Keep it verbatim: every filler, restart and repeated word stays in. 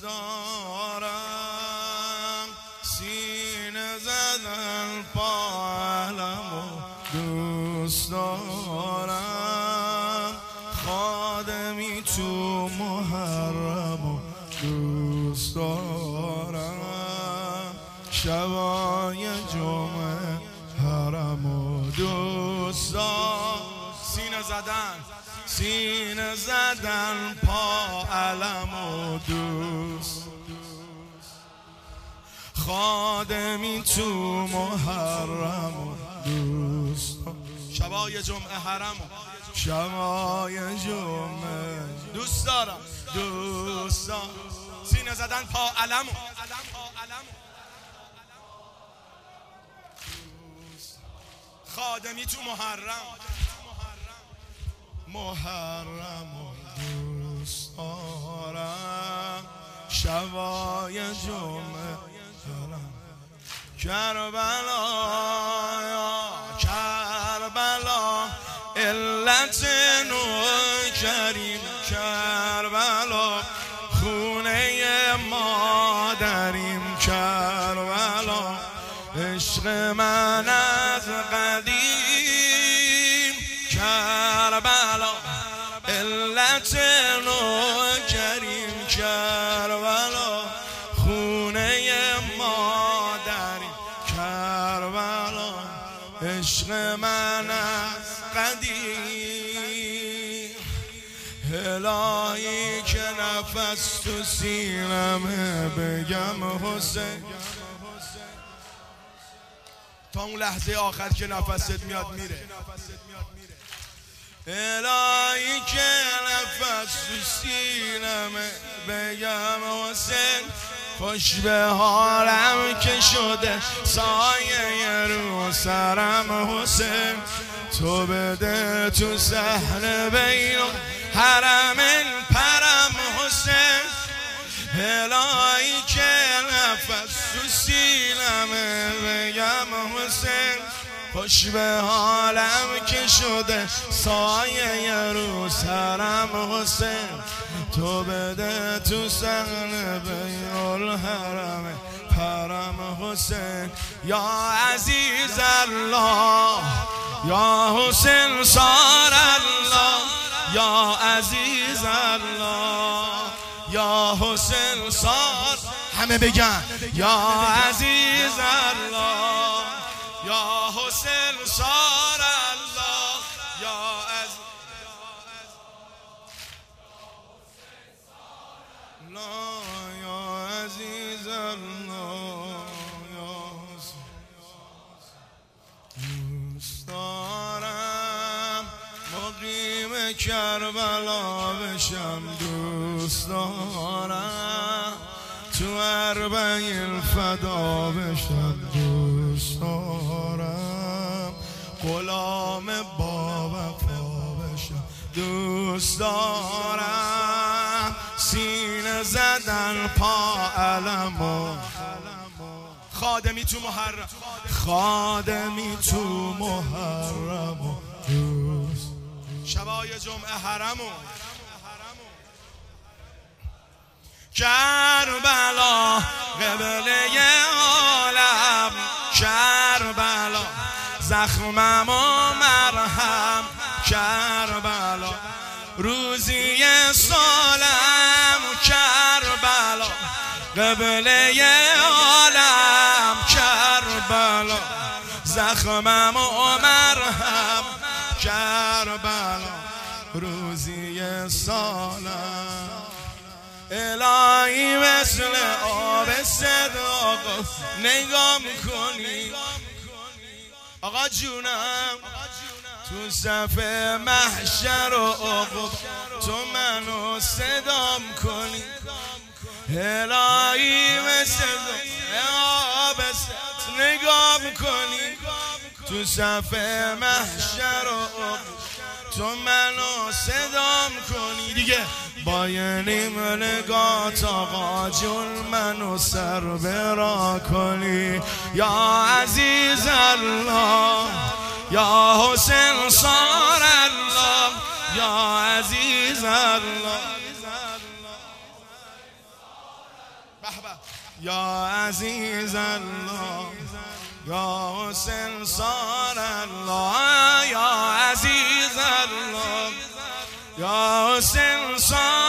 دارم، سینه زدن پا علمو دوست دارم، خادمی تو محرمو دوست دارم، شبای جمعه حرمو دوست دارم. سینه زدن سینه زدن پا علمو دوست، خادمی تو محرمو دوست، شبای جمعه حرمو شبای جمعه دوست دارم دوست دارم. سینه زدن پا علمو خادمی تو محرم محرمو دوست دارم، شبای جمعه حرم. کربلا یا کربلا علت نور کریم، کربلا خونه مادریم، کربلا عشق من از قدیم، کربلا علت نور کریم، کربلا خونه مادریم، کربلا عشق من از قدیم. الهی که نفس تو سینمه بگم حسین، تا اون لحظه آخر که نفست میاد میره. الهی که نفس تو سینمه بگم حسین، خوش به حالم که شده سایه رو سرم حسین، تو بده تو صحن بین حرم پرم حسین. الهی که نفس تو سینمه بگم حسین، خوش به حالم که شده سایه رو سرم حسین، تو بده تو صحن بین الحرم پرم حسین. یا عزیز الله یا حسین صار الله، یا عزیز الله یا حسین صار، همه بگن یا عزیز الله یا حسین صار الله، یا عزیز الله یا عزیز الله یا حسین. دوست دارم مقیم کربلا بشم، دوست دارم تو اربعین فدا بشم، دوست دارم غلام با وفا بشم، دوست دارم سینه زدن پا علمو، خادمی تو محرم خادمی تو محرمو دوست، شبای جمعه حرمو. کربلا قبله عالم، کربلا زخمم و مرهم، کربلا روزی سالم، کربلا قبله عالم، کربلا زخمم و مرهم، کربلا روزی سالم. الهی مثل آب صداق نگاه میکنی آقا جونم، تو صفحه محشر و عقب تو منو صدا میکنی. الهی مثل آب صداق نگاه میکنی، تو صفحه محشر و عقب تو منو صدا میکنی. دیگه با یه نیم نگاه آقا جون منو سر برا کنی. یا عزیز الله یا حسین صار الله، یا عزیز الله یا عزیز الله یا حسین صار الله یا عزیز الله یا حسین صار